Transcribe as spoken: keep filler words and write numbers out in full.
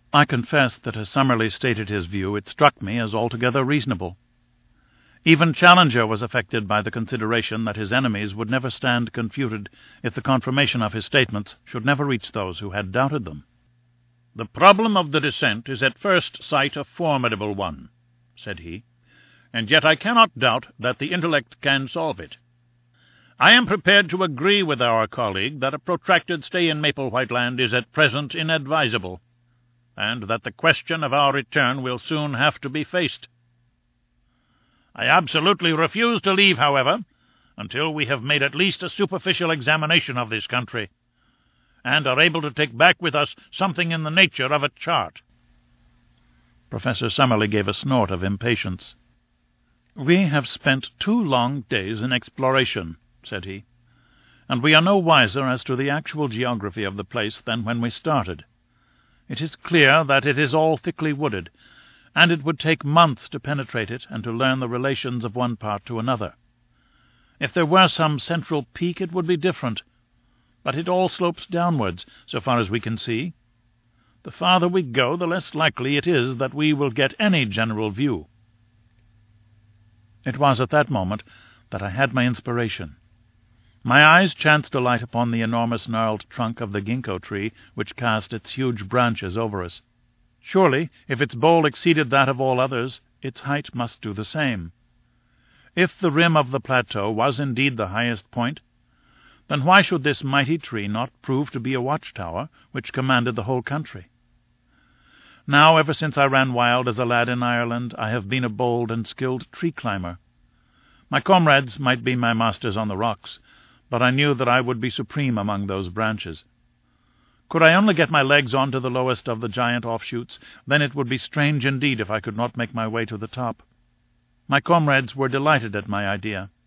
I confess that as Summerlee stated his view, it struck me as altogether reasonable. Even Challenger was affected by the consideration that his enemies would never stand confuted if the confirmation of his statements should never reach those who had doubted them. "The problem of the descent is at first sight a formidable one," said he, "and yet I cannot doubt that the intellect can solve it. I am prepared to agree with our colleague that a protracted stay in Maple White Land is at present inadvisable, and that the question of our return will soon have to be faced. I absolutely refuse to leave, however, until we have made at least a superficial examination of this country, and are able to take back with us something in the nature of a chart." Professor Summerlee gave a snort of impatience. "We have spent two long days in exploration," said he, "and we are no wiser as to the actual geography of the place than when we started. It is clear that it is all thickly wooded, and it would take months to penetrate it and to learn the relations of one part to another. If there were some central peak, it would be different, but it all slopes downwards, so far as we can see. The farther we go, the less likely it is that we will get any general view." It was at that moment that I had my inspiration. My eyes chanced to light upon the enormous gnarled trunk of the ginkgo tree which cast its huge branches over us. Surely, if its bole exceeded that of all others, its height must do the same. If the rim of the plateau was indeed the highest point, then why should this mighty tree not prove to be a watchtower which commanded the whole country? Now, ever since I ran wild as a lad in Ireland, I have been a bold and skilled tree-climber. My comrades might be my masters on the rocks, but I knew that I would be supreme among those branches. Could I only get my legs on to the lowest of the giant offshoots, then it would be strange indeed if I could not make my way to the top. My comrades were delighted at my idea.